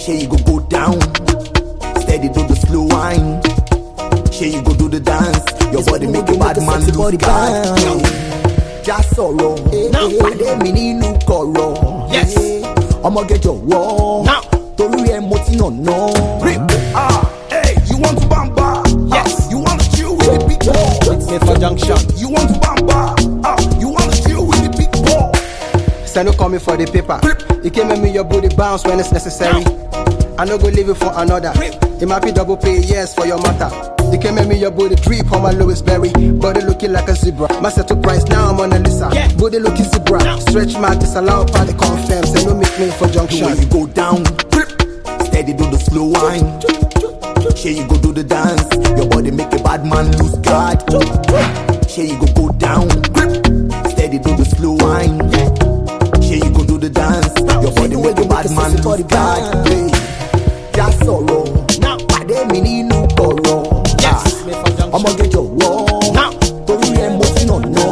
Shey you go down, steady do the slow wine. Shey you go do the dance, your body make a bad man lose guard. Just sorrow, pàdé mi nínú kọ̀rọ̀. Yes. Ọmọ gẹjọ wọ, torí ẹ mo ti nànà. Hey, you want to bamba? Yes. You want to chill with the big ball? It's me for junction. You want to bamba? You want to chill with the big ball? Send no call me for the paper. You came at me, your booty bounce when it's necessary. I no go leave it for another. It might be double pay, yes, for your matter. You came at me, your booty drip on my Louis Berry. Body looking like a zebra. My settle price, now I'm on a Lisa. Body looking zebra. Stretch mark, disallow party confirm. Say no make me for junction. When you go down, steady do the slow wine. Shey you go do the dance, your body make a bad man lose guard. Shey you go down, steady do the slow wine. Shey you go do the dance, your body make a bad man lose guard. Hey, just sorrow, pàdé mi nínú kọ̀rọ̀. Ọmọ gẹjọ wọ, torí ẹ mo ti nànà.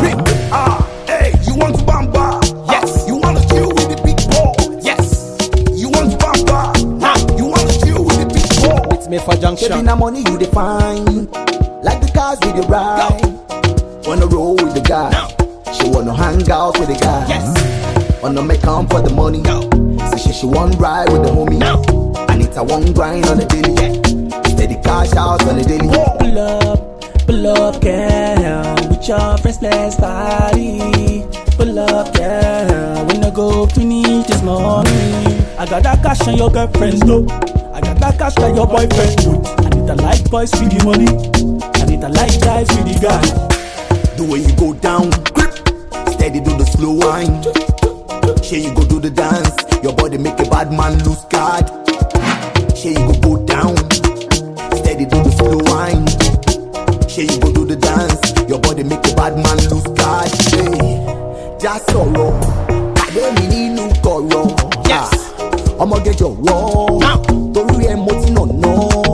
Hey, you want to bamba? Yes. You want to chill with the big ball? Yes. You want to bamba? You want to chill with the big ball? It's me for junction. Shebi na money you dey find, like the cars we dey ride. Wanna roll with the guy, she wanna hang out with the guy. Yes. Wanna make come for the money, say she want ride with the homie. And it's a one grind on the daily, steady cash out on the daily. Pull up, girl, with your friends, let's party. Pull up, girl, we no go finish this morning. I got that cash on your girlfriend's door. I got that cash like your boyfriend would. I need a light boys for the money. I need a light guys for the guy. The way you go down, steady do the slow wine. Shey you go do the dance, your body make a bad man lose guard. Shey you go down, steady do the slow wine. Shey you go do the dance, your body make a bad man lose guard. Hey, just sorrow, pàdé mi nínú kọ̀rọ̀. Yes. Ọmọ gẹjọ wọ, torí ẹ mo ti nànà.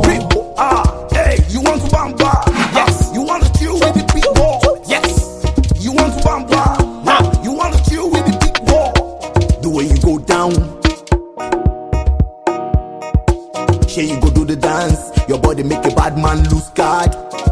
Hey, you want to bamba? Yes. You want to chill with the big ball? Yes. You want to bamba? You want to chill with the big ball? The way you go down, shey you go do the dance, your body make a bad man lose guard.